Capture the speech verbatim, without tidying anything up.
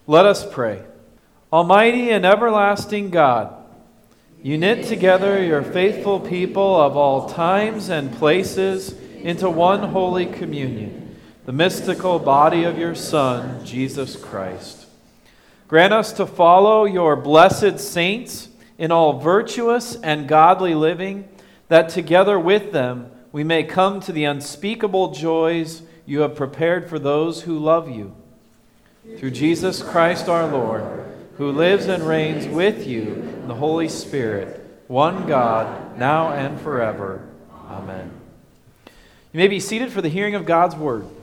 Let us pray. Almighty and everlasting God, you knit together your faithful people of all times and places into one holy communion, the mystical body of your Son, Jesus Christ. Grant us to follow your blessed saints in all virtuous and godly living, that together with them we may come to the unspeakable joys you have prepared for those who love you. Through Jesus Christ our Lord, who lives and reigns with you in the Holy Spirit, one God, now and forever. Amen. You may be seated for the hearing of God's word.